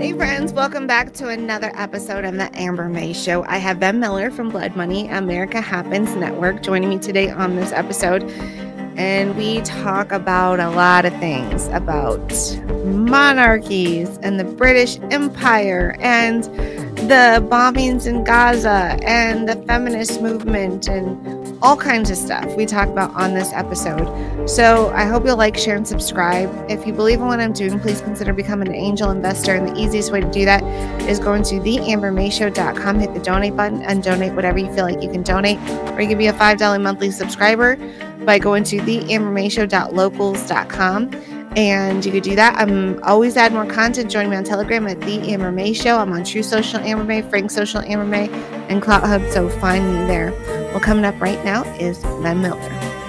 Hey friends, welcome back to another episode of the Amber May Show. I have Ben Miller from Blood Money America Happens Network joining me today on this episode. And we talk about a lot of things, about monarchies and the British Empire and the bombings in Gaza and the feminist movement and all kinds of stuff we talk about on this episode. So I hope you'll like, share, and subscribe. If you believe in what I'm doing, please consider becoming an angel investor. And the easiest way to do that is going to theambermayshow.com, hit the donate button, and donate whatever you feel like you can donate. Or you can be a $5 monthly subscriber by going to theambermayshow.locals.com. And you could do that. I'm always add more content. Join me on Telegram at The Amber May Show. I'm on True Social Amber May, Frank Social Amber May, and Clout Hub, so find me there. Well, coming up right now is Ben Miller.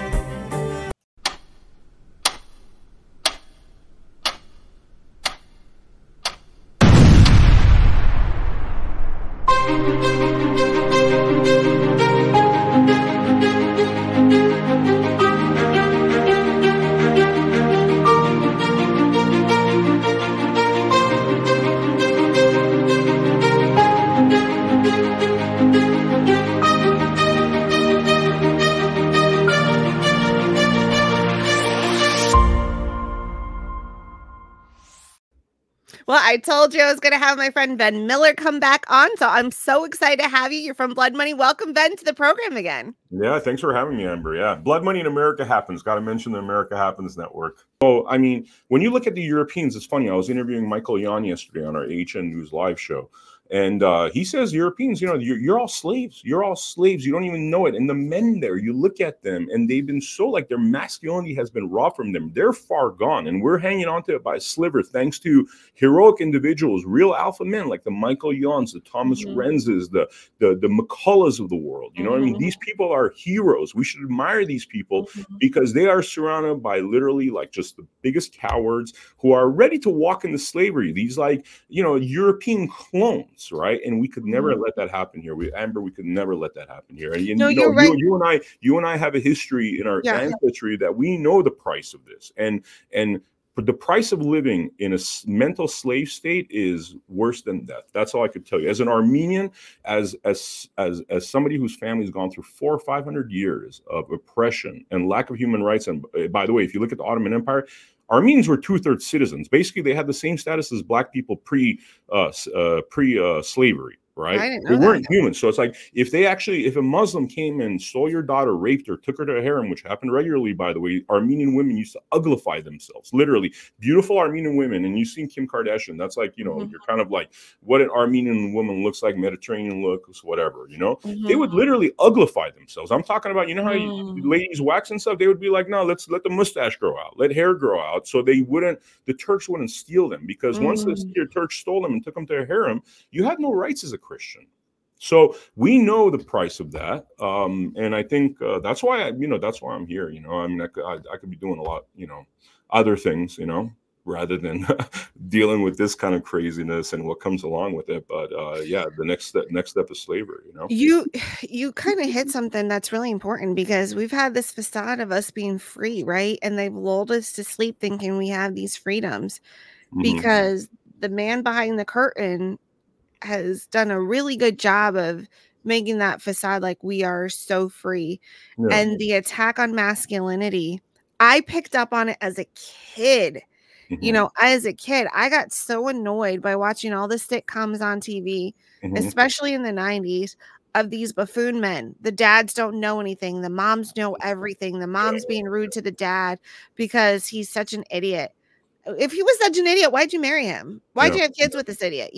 Well, I told you I was going to have my friend Ben Miller come back on, so I'm so excited to have you. You're from Blood Money. Welcome, Ben, to the program again. Yeah, thanks for having me, Amber. Yeah, Blood Money in America Happens. Got to mention the America Happens Network. So, I mean, when you look at the Europeans, it's funny. I was interviewing Michael Yon yesterday on our HN News live show. And he says Europeans, you're all slaves. You're all slaves. You don't even know it. And the men there, you look at them and they've been so like their masculinity has been robbed from them. They're far gone. And we're hanging on to it by a sliver thanks to heroic individuals, real alpha men like the Michael Yons, the Thomas Renzes, the McCulloughs of the world. You know what I mean? These people are heroes. We should admire these people because they are surrounded by literally like just the biggest cowards who are ready to walk into slavery. These like, European clones. Right, and we could never let that happen here. We could never let that happen here. And you're right. You and I have a history in our ancestry that we know the price of this, and the price of living in a mental slave state is worse than death. That's all I could tell you. As an Armenian, as somebody whose family's gone through 400 or 500 years of oppression and lack of human rights, and by the way, if you look at the Ottoman Empire, Armenians were 2/3 citizens. Basically, they had the same status as Black people pre-slavery. Right? They weren't human. So it's like if a Muslim came and stole your daughter, raped her, took her to a harem, which happened regularly, by the way, Armenian women used to uglify themselves, literally. Beautiful Armenian women. And you've seen Kim Kardashian. That's like, you're kind of like what an Armenian woman looks like, Mediterranean looks, whatever, They would literally uglify themselves. I'm talking about, how ladies wax and stuff? They would be like, no, let's let the mustache grow out, let hair grow out. So the Turks wouldn't steal them because once the Turks stole them and took them to a harem, you had no rights as a Christian. So we know the price of that. And I think that's why that's why I'm here. I mean, I could be doing a lot, other things, rather than dealing with this kind of craziness and what comes along with it. But the next step is slavery, You kind of hit something that's really important because we've had this facade of us being free, right? And they've lulled us to sleep thinking we have these freedoms because the man behind the curtain has done a really good job of making that facade like we are so free. And the attack on masculinity, I picked up on it as a kid. As a kid, I got so annoyed by watching all the sitcoms on TV, especially in the 90s, of these buffoon men. The dads don't know anything. The moms know everything. The mom's being rude to the dad because he's such an idiot. If he was such an idiot, why'd you marry him? Why'd you have kids with this idiot?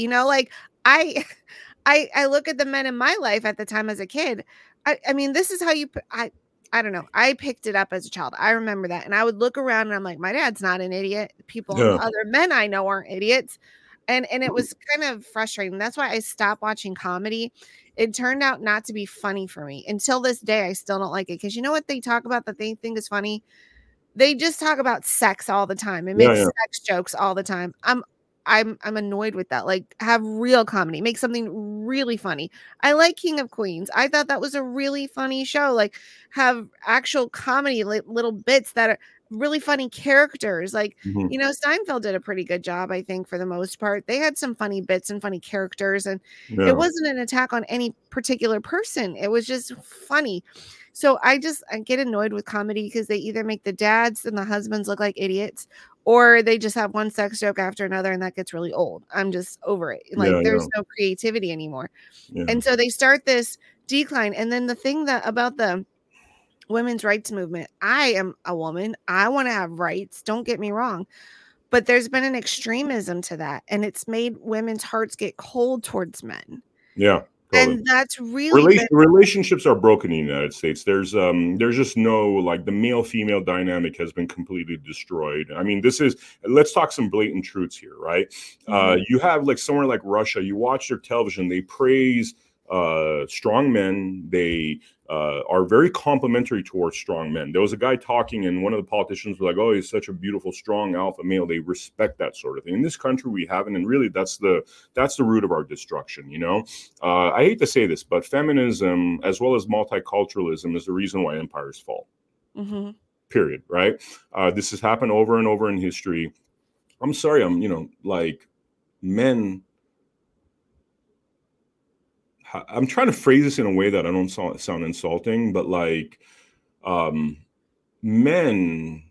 I look at the men in my life at the time as a kid. I mean, this is how I don't know. I picked it up as a child. I remember that. And I would look around and I'm like, my dad's not an idiot. Other men I know aren't idiots. And it was kind of frustrating. That's why I stopped watching comedy. It turned out not to be funny for me. Until this day, I still don't like it. Because you know what they talk about that they think is funny? They just talk about sex all the time and make sex jokes all the time. I'm annoyed with that. Like, have real comedy, make something really funny. I like King of Queens. I thought that was a really funny show. Like, have actual comedy, like little bits that are really funny characters. Like, Mhm. you know, Seinfeld did a pretty good job, I think, for the most part. They had some funny bits and funny characters, and it Yeah. wasn't an attack on any particular person. It was just funny. So I get annoyed with comedy because they either make the dads and the husbands look like idiots, or they just have one sex joke after another, and that gets really old. I'm just over it. Like, Yeah, there's no creativity anymore. yeah. And so they start this decline. And then the thing that about the women's rights movement, I am a woman. I want to have rights. Don't get me wrong. But there's been an extremism to that, and it's made women's hearts get cold towards men. Yeah, totally. And that's really Relationships are broken in the United States. There's just no, like, the male female dynamic has been completely destroyed. I mean, let's talk some blatant truths here, right? You have, like, somewhere like Russia, you watch their television, they praise strong men. They are very complimentary towards strong men. There was a guy talking, and one of the politicians was like, "Oh, he's such a beautiful, strong alpha male." They respect that sort of thing. In this country, we haven't, and really, that's the root of our destruction. You know, I hate to say this, but feminism, as well as multiculturalism, is the reason why empires fall. Period. Right? This has happened over and over in history. I'm sorry. Men. I'm trying to phrase this in a way that I don't sound insulting, but like, men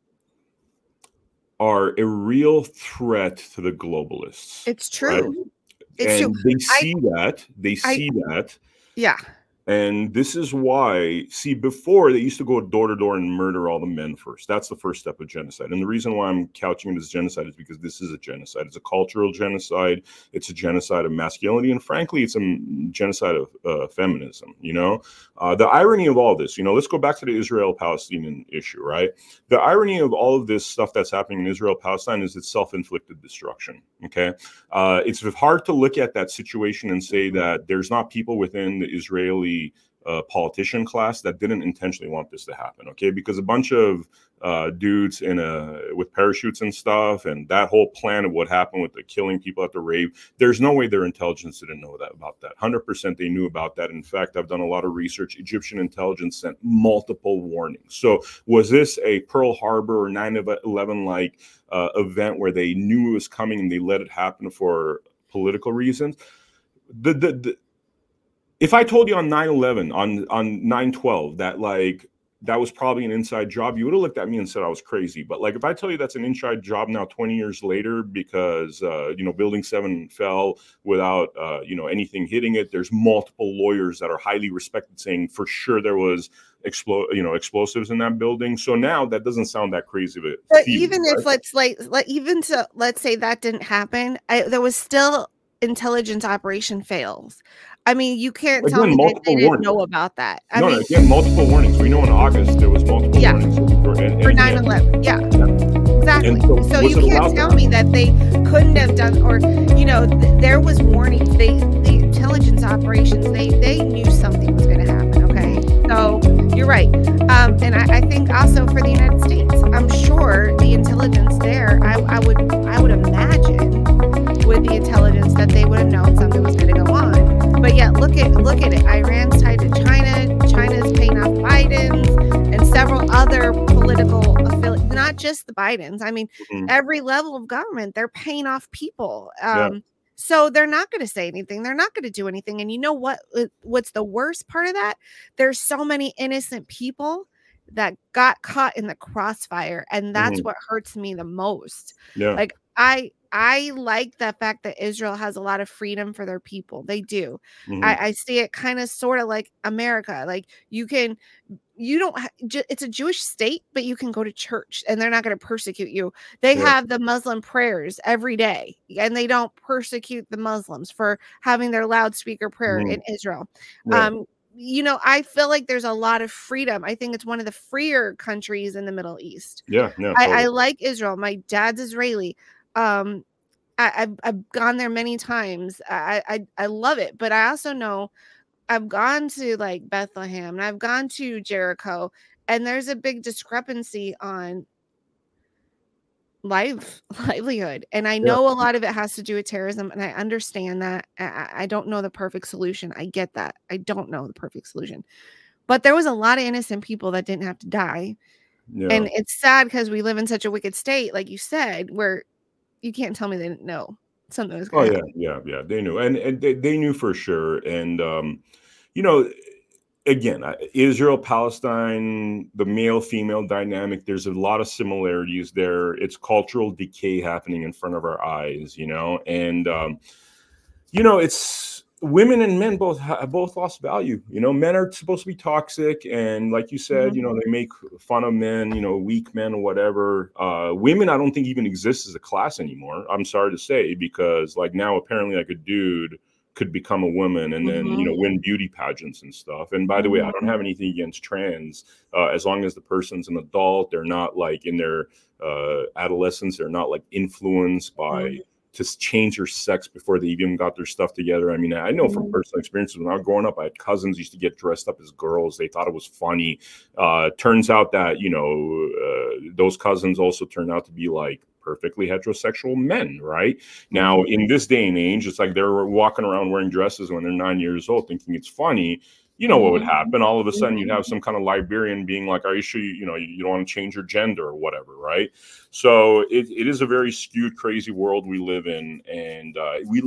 are a real threat to the globalists. It's true. Right? It's and true. They see that. Yeah. And this is why, before they used to go door to door and murder all the men first. That's the first step of genocide. And the reason why I'm couching it as genocide is because this is a genocide. It's a cultural genocide. It's a genocide of masculinity. And frankly, it's a genocide of feminism, you know? The irony of all this, let's go back to the Israel-Palestinian issue, right? The irony of all of this stuff that's happening in Israel-Palestine is it's self-inflicted destruction, okay? It's hard to look at that situation and say that there's not people within the Israeli politician class that didn't intentionally want this to happen, okay? Because a bunch of dudes with parachutes and stuff, and that whole plan of what happened with the killing people at the rave, there's no way their intelligence didn't know about that. 100% they knew about that. In fact, I've done a lot of research. Egyptian intelligence sent multiple warnings. So was this a Pearl Harbor or 9/11 like event where they knew it was coming and they let it happen for political reasons? If I told you on 9/11, on 9/12, that was probably an inside job, you would have looked at me and said I was crazy. But like, if I tell you that's an inside job now 20 years later because, Building 7 fell without, anything hitting it, there's multiple lawyers that are highly respected saying for sure there was explosives in that building. So now that doesn't sound that crazy. But even if let's say that didn't happen, there was still intelligence operation fails. I mean, you can't tell me that they didn't know about that. Again, multiple warnings. We know in August there was multiple warnings for 9/11. Yeah, exactly. So you can't tell me that they couldn't have done, or there was warnings. The intelligence operations, they knew something was going to happen. Okay, so you're right. And I think also for the United States, I'm sure the intelligence there, I would imagine with the intelligence that they would have known something was going to go on. But yet, look at it. Iran's tied to China. China's paying off Biden's and several other political affiliates, not just the Bidens. I mean, every level of government, they're paying off people. So they're not going to say anything. They're not going to do anything. And you know what's the worst part of that? There's so many innocent people that got caught in the crossfire. And that's what hurts me the most. Yeah. Like, I like the fact that Israel has a lot of freedom for their people. They do. I see it kind of sort of like America. Like it's a Jewish state, but you can go to church and they're not going to persecute you. They have the Muslim prayers every day, and they don't persecute the Muslims for having their loudspeaker prayer in Israel. I feel like there's a lot of freedom. I think it's one of the freer countries in the Middle East. Yeah. I like Israel. My dad's Israeli. I've gone there many times. I love it, but I also know I've gone to like Bethlehem and I've gone to Jericho, and there's a big discrepancy on livelihood. And I know a lot of it has to do with terrorism, and I understand that. I don't know the perfect solution. I get that. I don't know the perfect solution, but there was a lot of innocent people that didn't have to die. Yeah. And it's sad because we live in such a wicked state, like you said, where you can't tell me they didn't know something was going to happen. Yeah. They knew, and they knew for sure. And you know, again, Israel, Palestine, the male-female dynamic, there's a lot of similarities there. It's cultural decay happening in front of our eyes, you know, and you know, it's women and men both lost value. You know, men are supposed to be toxic, and like you said, you know, they make fun of men, you know, weak men or whatever. Women, I don't think even exist as a class anymore. I'm sorry to say, because like now apparently like a dude could become a woman and then, you know, win beauty pageants and stuff. And by the way, I don't have anything against trans, as long as the person's an adult, they're not like in their adolescence, they're not like influenced by to change their sex before they even got their stuff together. I mean, I know from personal experiences, when I was growing up, I had cousins used to get dressed up as girls. They thought it was funny. Turns out that, you know, those cousins also turned out to be like perfectly heterosexual men, right? Now, in this day and age, it's like they're walking around wearing dresses when they're 9 years old, thinking it's funny. You know what would happen? All of a sudden, you'd have some kind of librarian being like, "Are you sure you don't want to change your gender or whatever?" Right? So it is a very skewed, crazy world we live in, and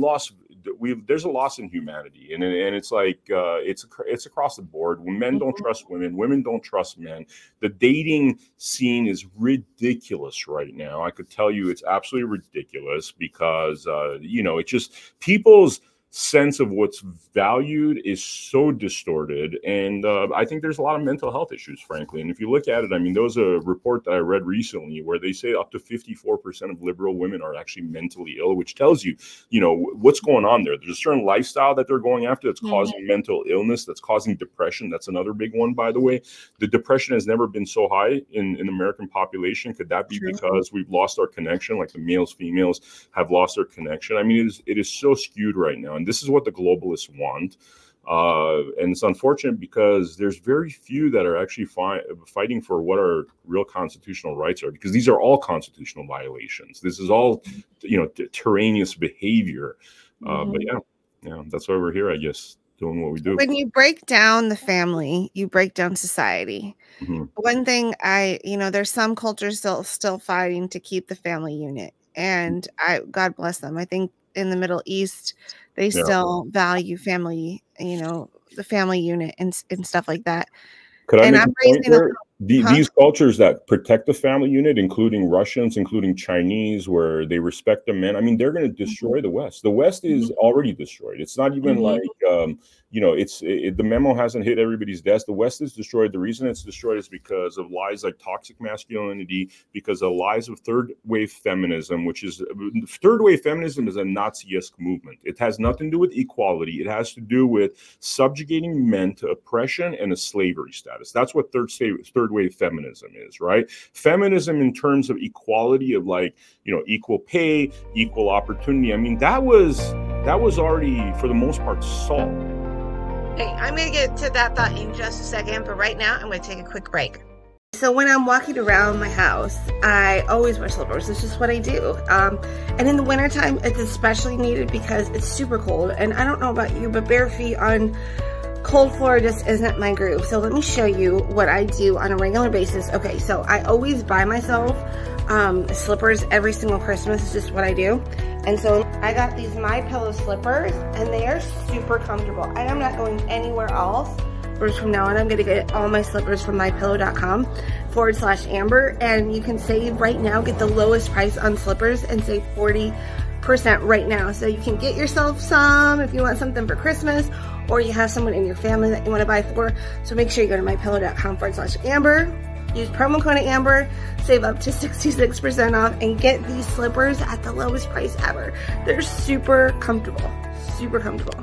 there's a loss in humanity, and it's like it's across the board. When men don't trust women, women don't trust men. The dating scene is ridiculous right now. I could tell you it's absolutely ridiculous because you know, it's just people's sense of what's valued is so distorted, and I think there's a lot of mental health issues, frankly. And if you look at it, I mean, there was a report that I read recently where they say up to 54% of liberal women are actually mentally ill, which tells you, you know, what's going on there. There's a certain lifestyle that they're going after that's causing mental illness, that's causing depression. That's another big one, by the way. The depression has never been so high in the American population. Could that be because we've lost our connection, like the males, females have lost their connection? I mean, it is so skewed right now. And this is what the globalists want. And it's unfortunate because there's very few that are actually fighting for what our real constitutional rights are, because these are all constitutional violations. This is all, you know, tyrannous behavior. But yeah, that's why we're here, I guess, doing what we do. When you break down the family, you break down society. One thing there's some cultures still fighting to keep the family unit, and God bless them. I think in the Middle East, they still value family, you know, the family unit and stuff like that. Could I make a point there? These cultures that protect the family unit, including Russians, including Chinese, where they respect the men, I mean, they're going to destroy the West. The West is already destroyed. It's not even like, you know, the memo hasn't hit everybody's desk. The West is destroyed. The reason it's destroyed is because of lies like toxic masculinity, because of lies of third wave feminism, which is third wave feminism is a Nazi-esque movement. It has nothing to do with equality. It has to do with subjugating men to oppression and a slavery status. That's what third wave feminism is, right? Feminism in terms of equality of, like, you know, equal pay, equal opportunity. I mean, that was already for the most part solved. Hey, I'm going to get to that thought in just a second, but right now I'm going to take a quick break. So when I'm walking around my house, I always wear slippers. It's just what I do. And in the wintertime, it's especially needed because it's super cold. And I don't know about you, but bare feet on cold floor just isn't my groove. So let me show you what I do on a regular basis. Okay, so I always buy myself slippers every single Christmas. It's just what I do. And so I got these MyPillow slippers, and they are super comfortable. I am not going anywhere else. From now on, I'm going to get all my slippers from mypillow.com/Amber, and you can save right now, get the lowest price on slippers and save 40% right now. So you can get yourself some if you want something for Christmas, or you have someone in your family that you want to buy for. So make sure you go to mypillow.com/Amber. Use promo code Amber, save up to 66% off, and get these slippers at the lowest price ever. They're super comfortable, super comfortable.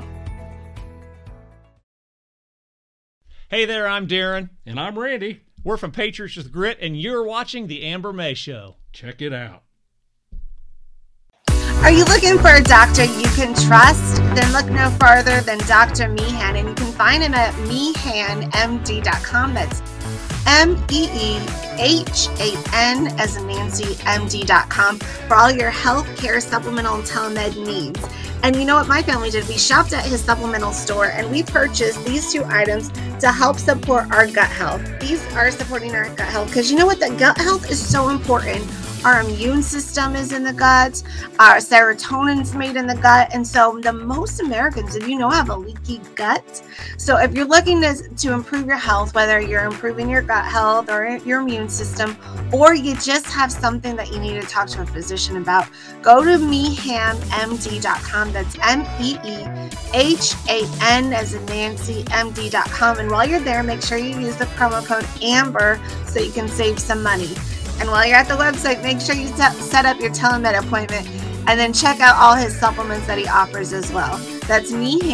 Hey there, I'm Darren. And I'm Randy. We're from Patriots with Grit, and you're watching The Amber May Show. Check it out. Are you looking for a doctor you can trust? Then look no farther than Dr. Meehan, and you can find him at meehanmd.com. That's MEEHAN as in Nancy, MD.com for all your health care, supplemental, and telemed needs. And you know what my family did? We shopped at his supplemental store and we purchased these 2 items to help support our gut health. These are supporting our gut health because you know what? The gut health is so important. Our immune system is in the gut. Our serotonin is made in the gut. And so the most Americans, did you know, have a leaky gut? So if you're looking to improve your health, whether you're improving your gut health or your immune system, or you just have something that you need to talk to a physician about, go to mehanmd.com. That's MEEHAN as in Nancy, MD.com. And while you're there, make sure you use the promo code AMBER so you can save some money. And while you're at the website, make sure you set up your telemed appointment and then check out all his supplements that he offers as well. That's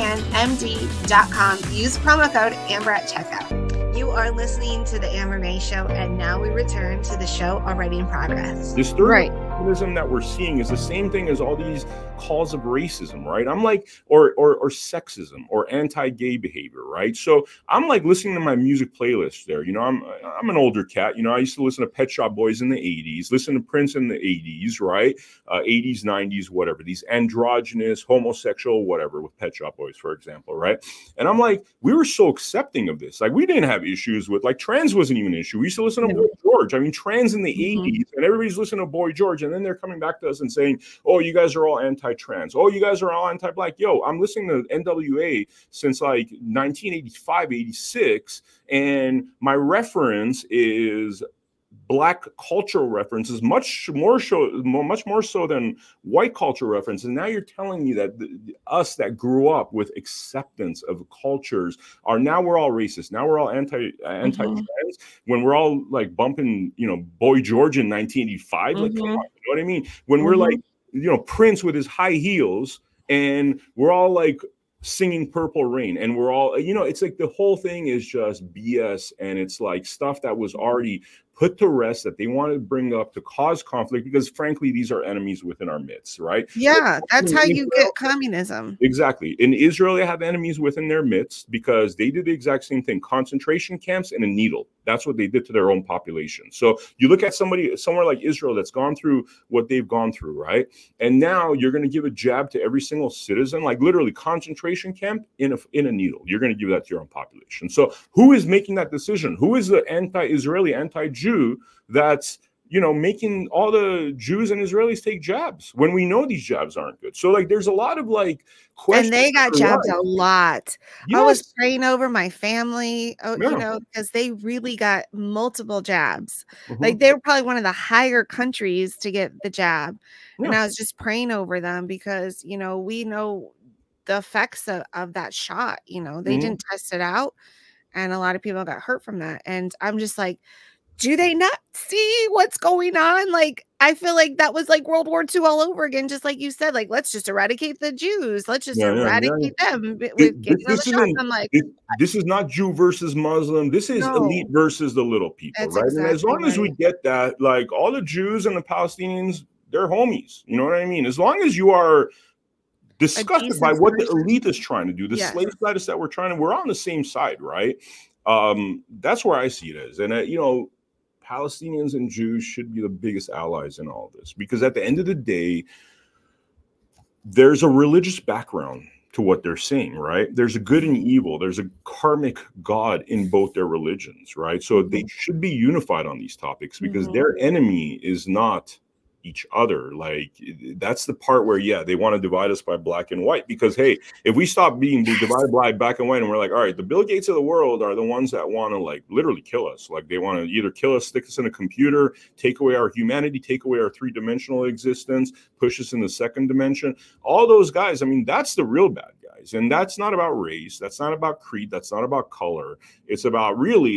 mehanmd.com. Use promo code AMBER at checkout. You are listening to the Amber May Show, and now we return to the show already in progress. This third mechanism that we're seeing is the same thing as all these calls of racism, right? I'm like, or sexism or anti-gay behavior, right? So I'm like listening to my music playlist there. You know, I'm an older cat. You know, I used to listen to Pet Shop Boys in the 80s, listen to Prince in the 80s, right? 80s, 90s, whatever. These androgynous, homosexual, whatever, with Pet Shop Boys, for example, right? And I'm like, we were so accepting of this. Like, we didn't have issues with, like, trans wasn't even an issue. We used to listen to Boy George. I mean, trans in the 80s, and everybody's listening to Boy George, and then they're coming back to us and saying, oh, you guys are all anti-trans. Oh, you guys are all anti-black. Yo, I'm listening to NWA since like 1985, 86, and my reference is Black cultural references, much more so than white cultural reference. And now you're telling me that us that grew up with acceptance of cultures are now we're all racist. Now we're all anti-trans when we're all like bumping, you know, Boy George in 1985. Like, come on, you know what I mean? When we're like, you know, Prince with his high heels, and we're all like singing Purple Rain, and we're all, you know, it's like the whole thing is just BS, and it's like stuff that was already put to rest that they wanted to bring up to cause conflict because, frankly, these are enemies within our midst, right? Yeah, that's how you get communism. Exactly. In Israel, they have enemies within their midst because they did the exact same thing. Concentration camps and a needle. That's what they did to their own population. So you look at somewhere like Israel that's gone through what they've gone through, right? And now you're going to give a jab to every single citizen, like literally concentration camp in a needle. You're going to give that to your own population. So who is making that decision? Who is the anti-Israeli, anti-Jew that's, you know, making all the Jews and Israelis take jabs when we know these jabs aren't good? So like, there's a lot of like questions. And they got jabbed a lot. Yes. I was praying over my family, you know, because they really got multiple jabs. Like they were probably one of the higher countries to get the jab. And I was just praying over them because, you know, we know the effects of that shot. You know, they didn't test it out. And a lot of people got hurt from that. And I'm just like, do they not see what's going on? Like, I feel like that was like World War II all over again. Just like you said, like, let's just eradicate the Jews. Let's just eradicate them with getting all the shots. I'm like, this is not Jew versus Muslim. This is elite versus the little people, right? Exactly, and as long as we get that, like all the Jews and the Palestinians, they're homies. You know what I mean? As long as you are disgusted by what the elite is trying to do, the slave status that we're on the same side, right? That's where I see it as. And, you know, Palestinians and Jews should be the biggest allies in all this, because at the end of the day, there's a religious background to what they're saying, right? There's a good and evil. There's a karmic God in both their religions, right? So they should be unified on these topics because their enemy is not each other. Like, that's the part where, they want to divide us by black and white, because, hey, if we stop being divided by black and white and we're like, all right, the Bill Gates of the world are the ones that want to like literally kill us. Like, they want to either kill us, stick us in a computer, take away our humanity, take away our three-dimensional existence, push us in the second dimension. All those guys, I mean, that's the real bad guys. And that's not about race. That's not about creed. That's not about color. It's about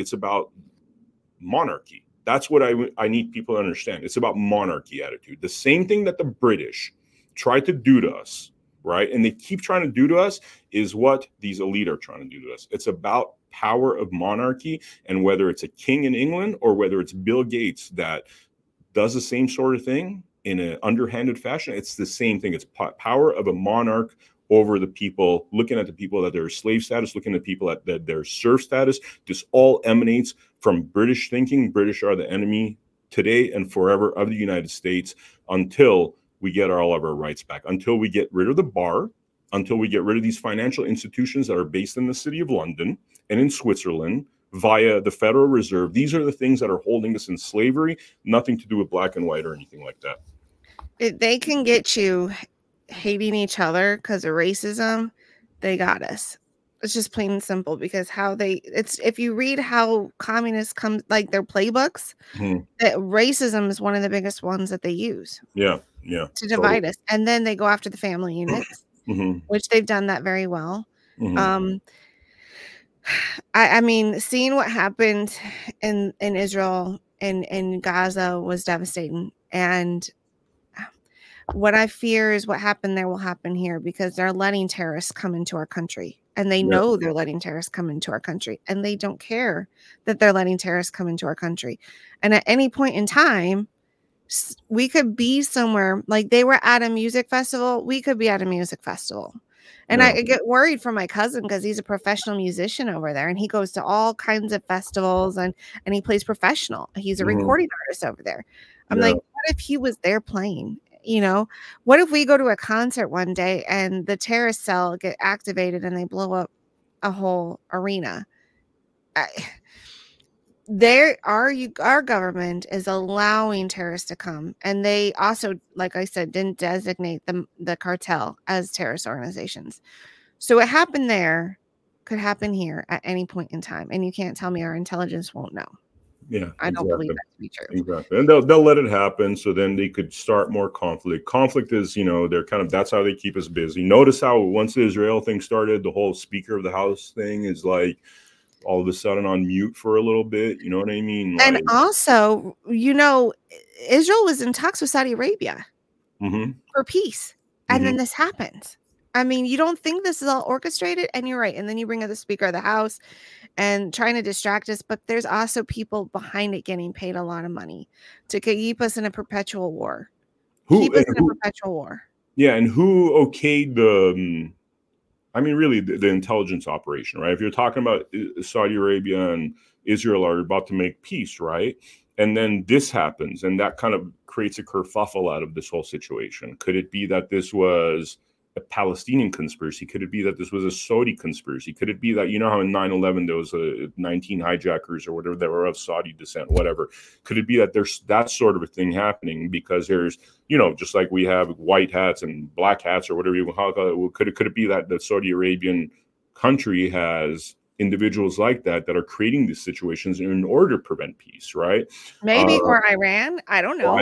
monarchy. That's what I need people to understand. It's about monarchy attitude. The same thing that the British tried to do to us, right? And they keep trying to do to us is what these elite are trying to do to us. It's about power of monarchy, and whether it's a king in England or whether it's Bill Gates that does the same sort of thing in an underhanded fashion, it's the same thing. It's power of a monarch over the people, looking at the people that they're slave status, looking at people that their serf status. This all emanates from British thinking. British are the enemy today and forever of the United States until we get all of our rights back, until we get rid of the bar, until we get rid of these financial institutions that are based in the city of London and in Switzerland via the Federal Reserve. These are the things that are holding us in slavery, nothing to do with black and white or anything like that. They can get you hating each other because of racism. They got us. It's just plain and simple, because if you read how communists come, like their playbooks, that racism is one of the biggest ones that they use. Yeah. To divide us. And then they go after the family units, which they've done that very well. I mean, seeing what happened in Israel and in Gaza was devastating. And what I fear is what happened there will happen here, because they're letting terrorists come into our country. And they know they're letting terrorists come into our country. And they don't care that they're letting terrorists come into our country. And at any point in time, we could be somewhere, like they were at a music festival. We could be at a music festival. And I get worried for my cousin, because he's a professional musician over there. And he goes to all kinds of festivals and he plays professional. He's a recording artist over there. I'm like, what if he was there playing? You know, what if we go to a concert one day and the terrorist cell get activated and they blow up a whole arena? Our government is allowing terrorists to come, and they also, like I said, didn't designate the cartel as terrorist organizations. So what happened there could happen here at any point in time, and you can't tell me our intelligence won't know. Yeah, I don't believe that to be true. Exactly. And they'll let it happen, so then they could start more conflict. Conflict is, they're that's how they keep us busy. Notice how once the Israel thing started, the whole Speaker of the House thing is like all of a sudden on mute for a little bit. You know what I mean? And also, Israel was in talks with Saudi Arabia for peace. And then this happens. I mean, you don't think this is all orchestrated? And you're right. And then you bring up the Speaker of the House and trying to distract us. But there's also people behind it getting paid a lot of money to keep us in a perpetual war. Perpetual war. Yeah. And who okayed the intelligence operation, right? If you're talking about Saudi Arabia and Israel are about to make peace, right? And then this happens, and that kind of creates a kerfuffle out of this whole situation. Could it be that this was a Palestinian conspiracy? Could it be that this was a Saudi conspiracy? Could it be that, how in 9/11 there was 19 hijackers or whatever that were of Saudi descent, whatever? Could it be that there's that sort of a thing happening because there's, just like we have white hats and black hats or whatever you want to call it, could it be that the Saudi Arabian country has individuals like that are creating these situations in order to prevent peace, right? Maybe, or Iran. I don't know.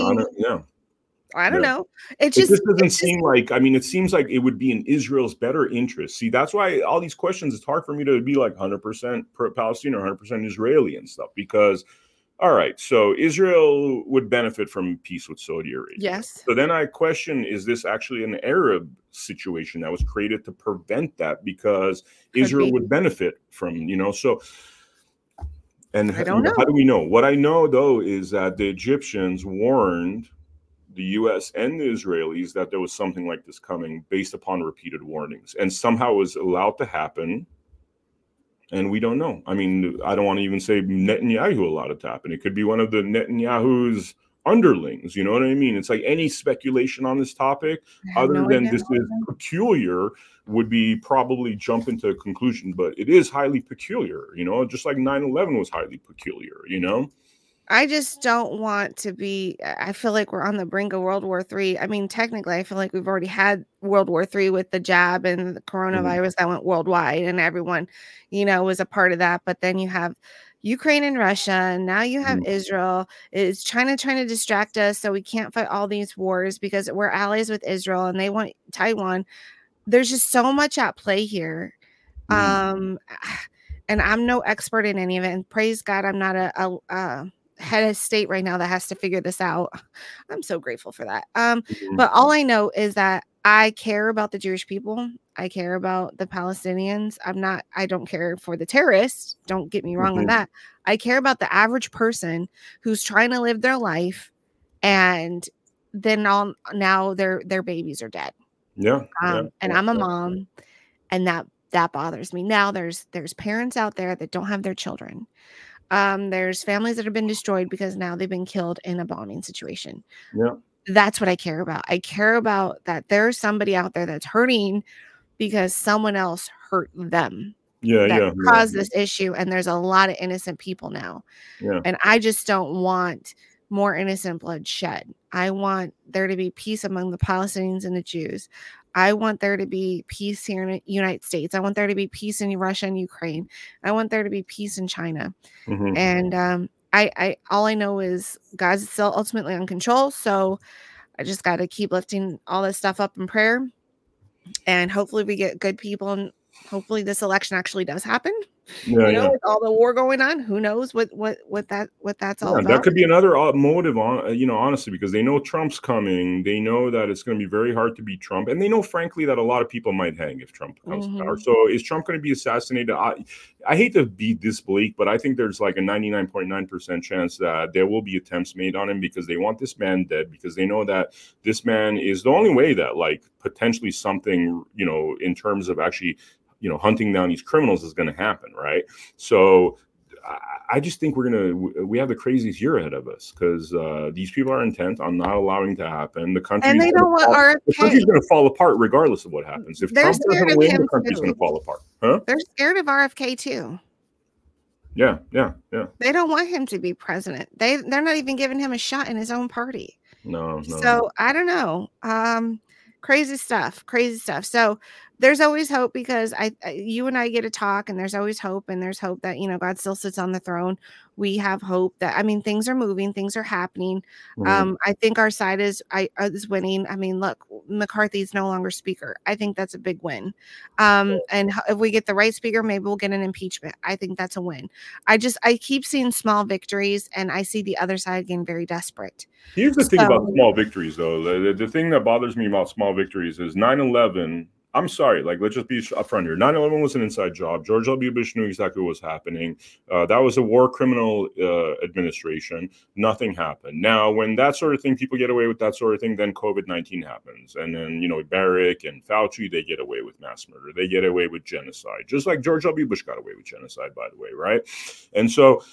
I don't know. It just doesn't seem like, it seems like it would be in Israel's better interest. See, that's why all these questions, it's hard for me to be like 100% Palestinian or 100% Israeli and stuff, because, all right, so Israel would benefit from peace with Saudi Arabia. Yes. So then I question, is this actually an Arab situation that was created to prevent that, because Israel would benefit from, so. And I don't know. How do we know? What I know, though, is that the Egyptians warned the U.S. and the Israelis that there was something like this coming based upon repeated warnings, and somehow it was allowed to happen. And we don't know. I don't want to even say Netanyahu allowed it to happen. It could be one of the Netanyahu's underlings. You know what I mean? It's like any speculation on this topic, other than this is peculiar, would be probably jump into a conclusion. But it is highly peculiar, just like 9/11 was highly peculiar, I just don't want to be. I feel like we're on the brink of World War III. Technically, I feel like we've already had World War III with the jab and the coronavirus that went worldwide, and everyone, was a part of that. But then you have Ukraine and Russia, and now you have Israel. Is China trying to distract us so we can't fight all these wars because we're allies with Israel and they want Taiwan? There's just so much at play here. And I'm no expert in any of it. And praise God, I'm not a head of state right now that has to figure this out. I'm so grateful for that. But all I know is that I care about the Jewish people. I care about the Palestinians. I don't care for the terrorists. Don't get me wrong on that. I care about the average person who's trying to live their life, and then now their babies are dead. Yeah. And I'm a mom, and that bothers me. Now there's parents out there that don't have their children. There's families that have been destroyed because now they've been killed in a bombing situation. Yeah. That's what I care about. I care about that there's somebody out there that's hurting because someone else hurt them. That caused this issue, and there's a lot of innocent people now. And I just don't want more innocent blood shed. I want there to be peace among the Palestinians and the Jews. I want there to be peace here in the United States. I want there to be peace in Russia and Ukraine. I want there to be peace in China. And I all I know is God's still ultimately in control. So I just got to keep lifting all this stuff up in prayer, and hopefully we get good people, and hopefully this election actually does happen. With all the war going on, who knows what that's all about. That could be another motive on, honestly, because they know Trump's coming. They know that it's going to be very hard to beat Trump. And they know, frankly, that a lot of people might hang if Trump comes to power. So is Trump going to be assassinated? I hate to be this bleak, but I think there's like a 99.9% chance that there will be attempts made on him, because they want this man dead, because they know that this man is the only way that like potentially something, in terms of actually hunting down these criminals is going to happen, right? So I just think we have the craziest year ahead of us, because these people are intent on not allowing to happen. The country, and they don't want RFK. The country's going to fall apart regardless of what happens. If Trump doesn't win, the country's going to fall apart. Huh? They're scared of RFK too. Yeah. They don't want him to be president. They're not even giving him a shot in his own party. No. So I don't know. Crazy stuff. So there's always hope, because you and I get to talk, and there's always hope, and there's hope that, God still sits on the throne. We have hope that, things are moving, things are happening. I think our side is winning. Look, McCarthy's no longer speaker. I think that's a big win. And if we get the right speaker, maybe we'll get an impeachment. I think that's a win. I keep seeing small victories, and I see the other side getting very desperate. Here's the thing about small victories, though. The thing that bothers me about small victories is 9/11. I'm sorry, let's just be upfront here. 9/11 was an inside job. George W. Bush knew exactly what was happening. That was a war criminal administration. Nothing happened. Now, when that sort of thing, people get away with that sort of thing, then COVID-19 happens. And then, Barrick and Fauci, they get away with mass murder. They get away with genocide, just like George W. Bush got away with genocide, by the way, right? And so,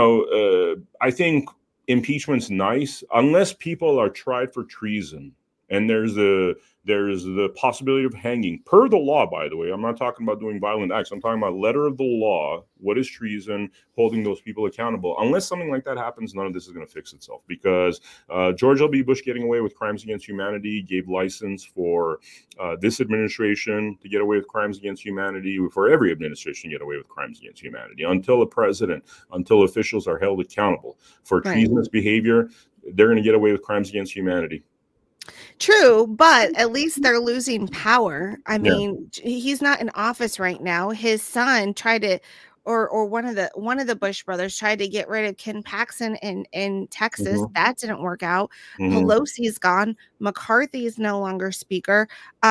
I think impeachment's nice, unless people are tried for treason. And there's the possibility of hanging per the law, by the way. I'm not talking about doing violent acts. I'm talking about letter of the law. What is treason? Holding those people accountable. Unless something like that happens, none of this is going to fix itself, because George W. Bush getting away with crimes against humanity gave license for this administration to get away with crimes against humanity, for every administration to get away with crimes against humanity. Until officials are held accountable for treasonous behavior, they're going to get away with crimes against humanity. True, but at least they're losing power. He's not in office right now. His son tried to, or one of the Bush brothers tried to get rid of Ken Paxton in Texas. That didn't work out. Pelosi's gone. McCarthy is no longer speaker.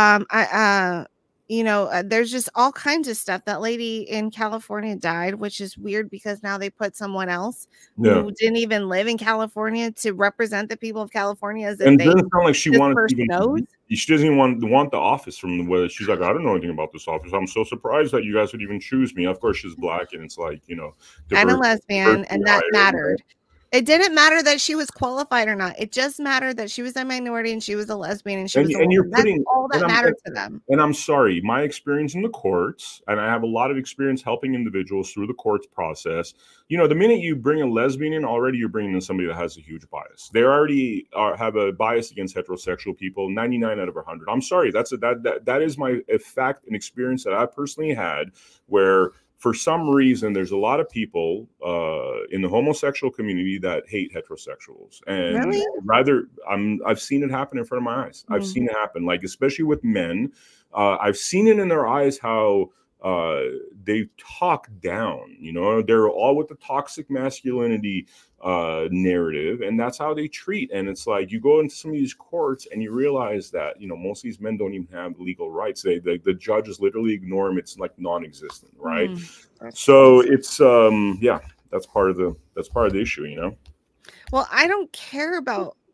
There's just all kinds of stuff. That lady in California died, which is weird, because now they put someone else who didn't even live in California to represent the people of California. As and it doesn't sound like she wanted to. She doesn't even want the office from where she's like, I don't know anything about this office. I'm so surprised that you guys would even choose me. Of course, she's Black, and it's like, and a lesbian, and that mattered. It didn't matter that she was qualified or not. It just mattered that she was a minority and she was a lesbian and she was a woman. That's all that mattered to them. And I'm sorry, my experience in the courts, and I have a lot of experience helping individuals through the courts process. The minute you bring a lesbian in, already you're bringing in somebody that has a huge bias. They already have a bias against heterosexual people. 99 out of 100. I'm sorry, that is my fact and experience that I personally had, where for some reason, there's a lot of people in the homosexual community that hate heterosexuals, and really? I've seen it happen in front of my eyes. I've seen it happen, especially with men. I've seen it in their eyes how they talk down. They're all with the toxic masculinity narrative, and that's how they treat. And it's like, you go into some of these courts and you realize that most of these men don't even have legal rights. The judges literally ignore them. It's like non-existent, right? So it's that's part of the issue. Well, I don't care about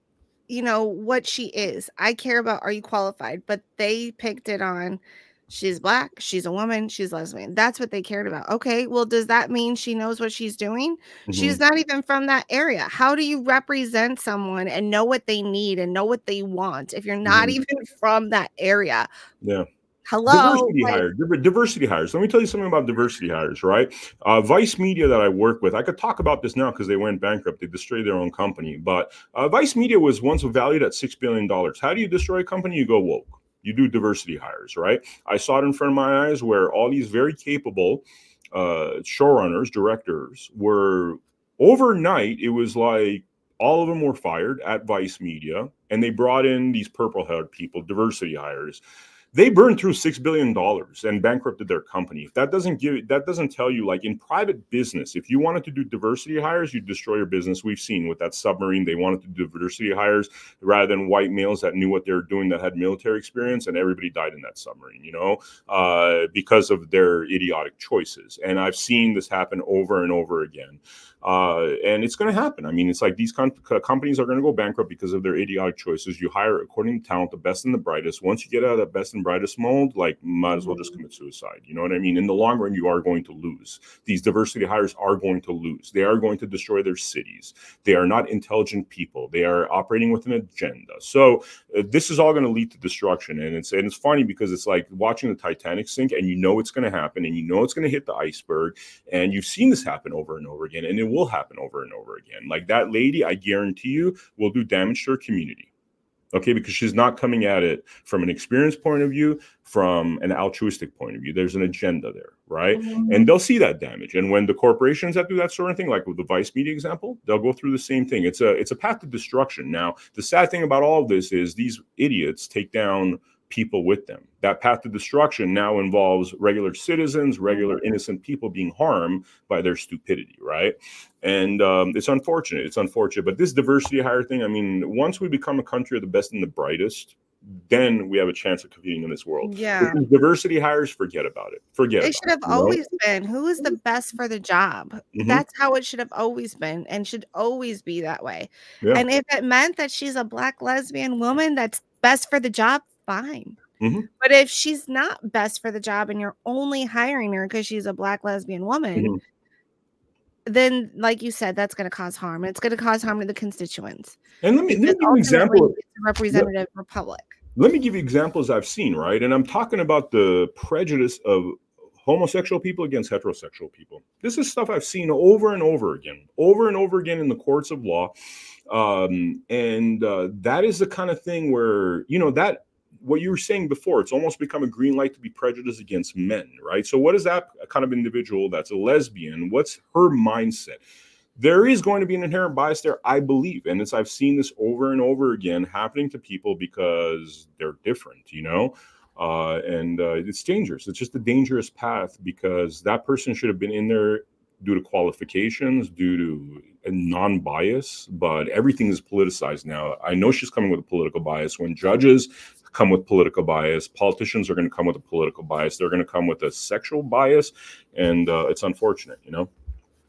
you know, what she is. I care about, are you qualified? But they picked it on, she's black, she's a woman, she's lesbian. That's what they cared about. Okay, well, does that mean she knows what she's doing? She's not even from that area. How do you represent someone and know what they need and know what they want if you're not even from that area? Yeah. Hello. Diversity hires. Let me tell you something about diversity hires, right? Vice Media that I work with, I could talk about this now because they went bankrupt. They destroyed their own company. But Vice Media was once valued at $6 billion. How do you destroy a company? You go woke. You do diversity hires, right? I saw it in front of my eyes where all these very capable showrunners, directors were overnight. It was like all of them were fired at Vice Media, and they brought in these purple-haired people, diversity hires. They burned through $6 billion and bankrupted their company. If that doesn't tell you, like in private business, if you wanted to do diversity hires, you destroy your business. We've seen with that submarine, they wanted to do diversity hires rather than white males that knew what they were doing, that had military experience, and everybody died in that submarine, you know, because of their idiotic choices. And I've seen this happen over and over again. And it's going to happen. I mean, it's like these companies are going to go bankrupt because of their idiotic choices. You hire, according to talent, the best and the brightest. Once you get out of that best and brightest mold, like, might as well just commit suicide. You know what I mean? In the long run, you are going to lose. These diversity hires are going to lose. They are going to destroy their cities. They are not intelligent people. They are operating with an agenda. So this is all going to lead to destruction. And it's funny because it's like watching the Titanic sink, and you know it's going to happen, and you know it's going to hit the iceberg. And you've seen this happen over and over again, and it will happen over and over again. Like that lady, I guarantee you, will do damage to her community. Okay, because she's not coming at it from an experience point of view, from an altruistic point of view. There's an agenda there, right? And they'll see that damage. And when the corporations that do that sort of thing, like with the Vice Media example, they'll go through the same thing. It's a path to destruction. Now, the sad thing about all of this is these idiots take down people with them. That path to destruction now involves regular citizens, regular innocent people being harmed by their stupidity, right? And it's unfortunate. It's unfortunate. But this diversity hire thing, I mean, once we become a country of the best and the brightest, then we have a chance of competing in this world. Yeah. Diversity hires, forget about it. It should have always been, who is the best for the job? That's how it should have always been, and should always be that way. Yeah. And if it meant that she's a black lesbian woman that's best for the job, fine. But if she's not best for the job and you're only hiring her because she's a black lesbian woman, then, like you said, that's going to cause harm. It's going to cause harm to the constituents. And let me give you an example. It's a representative republic. Let me give you examples I've seen, right? And I'm talking about the prejudice of homosexual people against heterosexual people. This is stuff I've seen over and over again in the courts of law. That is the kind of thing where, you know, that what you were saying before, it's almost become a green light to be prejudiced against men, right? So what is that kind of individual that's a lesbian? What's her mindset? There is going to be an inherent bias there, I believe. And I've seen this over and over again happening to people because they're different, you know? It's dangerous. It's just a dangerous path because that person should have been in there due to qualifications, due to a non-bias, but everything is politicized now. I know she's coming with a political bias. When judges come with political bias, politicians are going to come with a political bias. They're going to come with a sexual bias, and it's unfortunate, you know.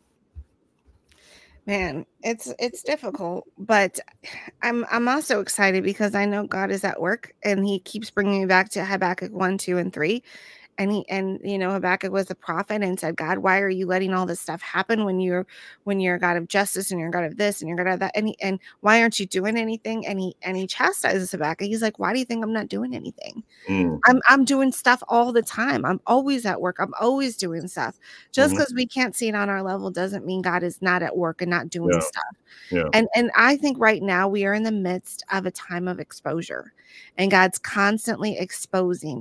Man, it's difficult, but I'm also excited because I know God is at work, and He keeps bringing me back to Habakkuk 1, 2, and 3. And you know, Habakkuk was a prophet and said, God, why are you letting all this stuff happen when you're a God of justice and you're a God of this and you're a God of that? And why aren't you doing anything? And he chastises Habakkuk. He's like, why do you think I'm not doing anything? I'm doing stuff all the time. I'm always at work. I'm always doing stuff. Just because we can't see it on our level doesn't mean God is not at work and not doing stuff. Yeah. And I think right now we are in the midst of a time of exposure, and God's constantly exposing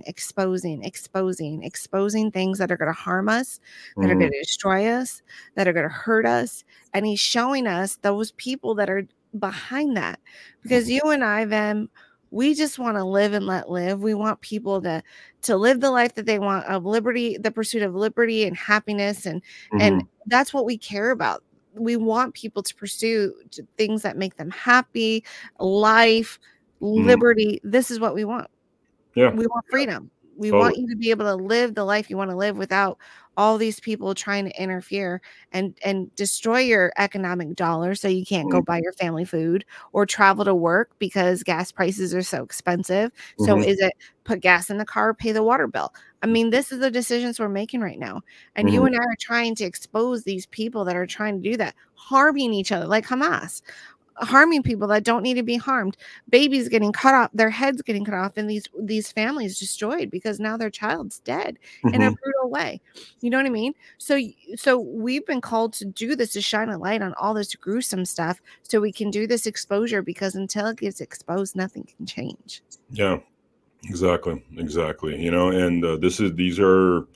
things that are going to harm us, that are going to destroy us, that are going to hurt us. And He's showing us those people that are behind that, because you and I, Vem, we just want to live and let live. We want people to live the life that they want, of liberty, the pursuit of liberty and happiness. And that's what we care about. We want people to pursue things that make them happy, life, liberty. This is what we want. Yeah. We want freedom. We want you to be able to live the life you want to live without all these people trying to interfere and destroy your economic dollar so you can't go buy your family food or travel to work because gas prices are so expensive. So is it put gas in the car or pay the water bill? I mean, this is the decisions we're making right now. And you and I are trying to expose these people that are trying to do that, harming each other like Hamas. Harming people that don't need to be harmed, babies getting cut off, their heads getting cut off, and these families destroyed because now their child's dead in a brutal way. You know what I mean? So we've been called to do this, to shine a light on all this gruesome stuff so we can do this exposure, because until it gets exposed, nothing can change. Yeah, exactly. You know, and these are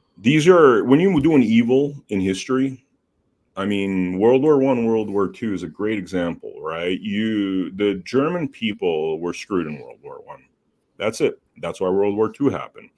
when you do an evil in history. I mean, World War I, World War II is a great example, right? The German people were screwed in World War I. That's it. That's why World War II happened.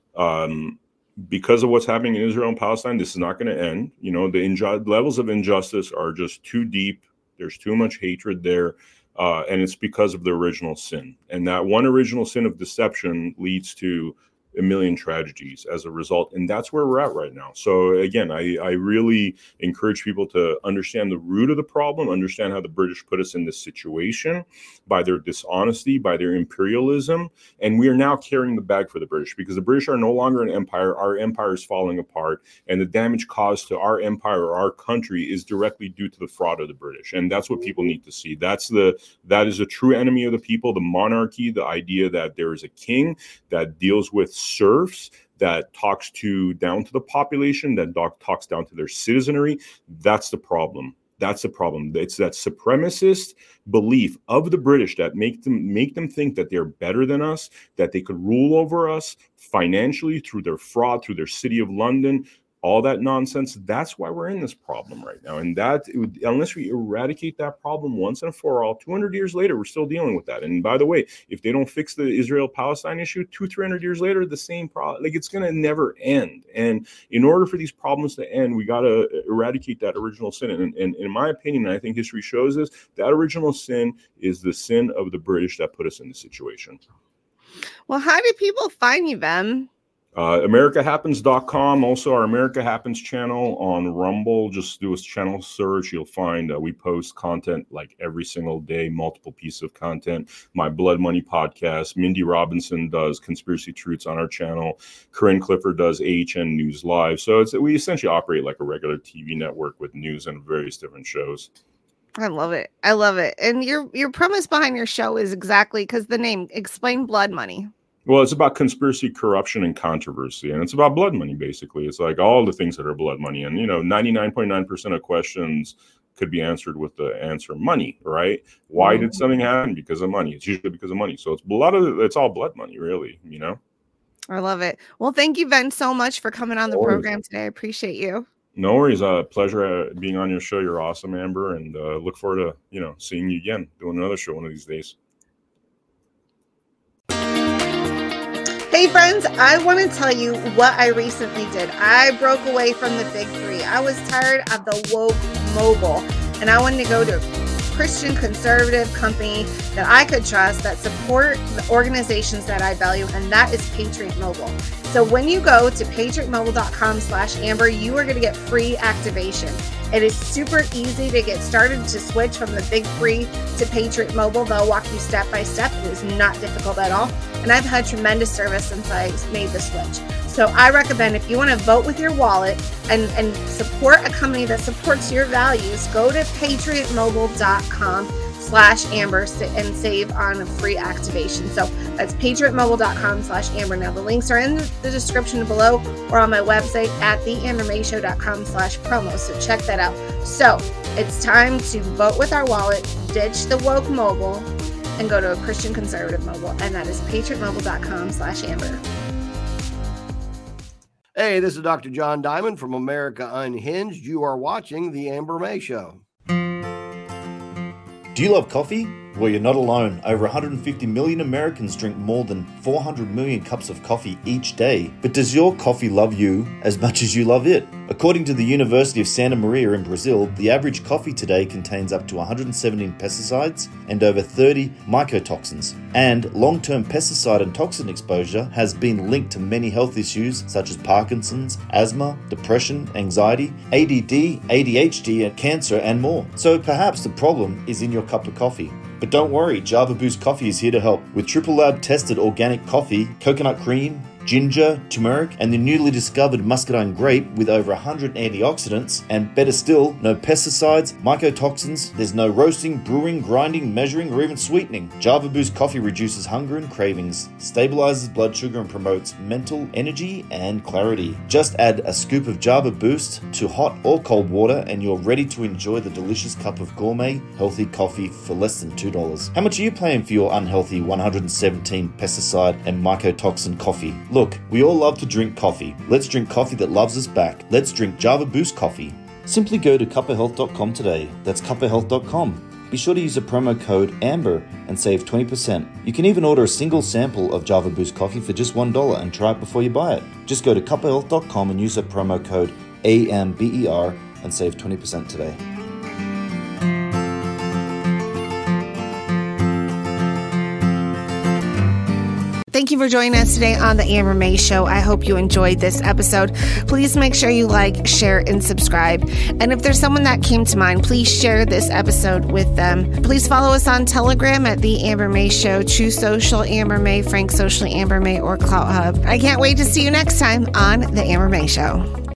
Because of what's happening in Israel and Palestine, this is not going to end. You know, the levels of injustice are just too deep. There's too much hatred there. And it's because of the original sin. And that one original sin of deception leads to a million tragedies as a result. And that's where we're at right now. So again, I really encourage people to understand the root of the problem, understand how the British put us in this situation by their dishonesty, by their imperialism. And we are now carrying the bag for the British, because the British are no longer an empire. Our empire is falling apart, and the damage caused to our empire or our country is directly due to the fraud of the British. And that's what people need to see. That is a true enemy of the people, the monarchy, the idea that there is a king that deals with serfs, that talks down to the population, that talks down to their citizenry. That's the problem. That's the problem. It's that supremacist belief of the British that make them think that they're better than us, that they could rule over us financially through their fraud, through their City of London, all that nonsense. That's why we're in this problem right now. And unless we eradicate that problem once and for all, 200 years later, we're still dealing with that. And by the way, if they don't fix the Israel-Palestine issue, 200-300 years later, the same problem, like, it's going to never end. And in order for these problems to end, we got to eradicate that original sin. And in my opinion, and I think history shows this, that original sin is the sin of the British that put us in this situation. Well, how do people find you, Ben? AmericaHappens.com. Also, our America Happens channel on Rumble. Just do a channel search. You'll find we post content like every single day, multiple pieces of content. My Blood Money podcast. Mindy Robinson does Conspiracy Truths on our channel. Corinne Clifford does AHN News Live. So we essentially operate like a regular TV network with news and various different shows. I love it. I love it. And your premise behind your show is exactly, because the name, explain Blood Money. Well, it's about conspiracy, corruption, and controversy. And it's about blood money, basically. It's like all the things that are blood money. And, 99.9% of questions could be answered with the answer money, right? Why did something happen? Because of money. It's usually because of money. So it's all blood money, really, I love it. Well, thank you, Ben, so much for coming on the program today. I appreciate you. No worries. Pleasure being on your show. You're awesome, Amber. And look forward to, seeing you again, doing another show one of these days. Hey friends, I want to tell you what I recently did. I broke away from the big three. I was tired of the woke mobile, and I wanted to go to a Christian conservative company that I could trust, that support the organizations that I value, and that is Patriot Mobile. So when you go to patriotmobile.com/Amber, you are going to get free activation. It is super easy to get started, to switch from the big three to Patriot Mobile. They'll walk you step by step. It is not difficult at all. And I've had tremendous service since I made the switch. So I recommend, if you want to vote with your wallet and support a company that supports your values, go to patriotmobile.com/Amber and save on a free activation. So that's patriotmobile.com/Amber. Now the links are in the description below or on my website at theambermayshow.com/promo. So check that out. So it's time to vote with our wallet, ditch the woke mobile, and go to a Christian conservative mobile. And that is patriotmobile.com/Amber. Hey, this is Dr. John Diamond from America Unhinged. You are watching The Amber May Show. Do you love coffee? Well, you're not alone. Over 150 million Americans drink more than 400 million cups of coffee each day. But does your coffee love you as much as you love it? According to the University of Santa Maria in Brazil, the average coffee today contains up to 117 pesticides and over 30 mycotoxins. And long-term pesticide and toxin exposure has been linked to many health issues such as Parkinson's, asthma, depression, anxiety, ADD, ADHD, and cancer, and more. So perhaps the problem is in your cup of coffee. But don't worry, Java Boost Coffee is here to help. With Triple Lab tested organic coffee, coconut cream, ginger, turmeric, and the newly discovered muscadine grape with over 100 antioxidants, and better still, no pesticides, mycotoxins, there's no roasting, brewing, grinding, measuring, or even sweetening. Java Boost Coffee reduces hunger and cravings, stabilizes blood sugar, and promotes mental energy and clarity. Just add a scoop of Java Boost to hot or cold water and you're ready to enjoy the delicious cup of gourmet, healthy coffee for less than $2. How much are you paying for your unhealthy 117 pesticide and mycotoxin coffee? Look, we all love to drink coffee. Let's drink coffee that loves us back. Let's drink Java Boost Coffee. Simply go to cuppahealth.com today. That's cuppahealth.com. Be sure to use the promo code AMBER and save 20%. You can even order a single sample of Java Boost Coffee for just $1 and try it before you buy it. Just go to cuppahealth.com and use the promo code AMBER and save 20% today. Thank you for joining us today on the Amber May Show. I hope you enjoyed this episode. Please make sure you like, share, and subscribe. And if there's someone that came to mind, please share this episode with them. Please follow us on Telegram at The Amber May Show, True Social Amber May, Frank Socially Amber May, or Clout Hub. I can't wait to see you next time on the Amber May Show.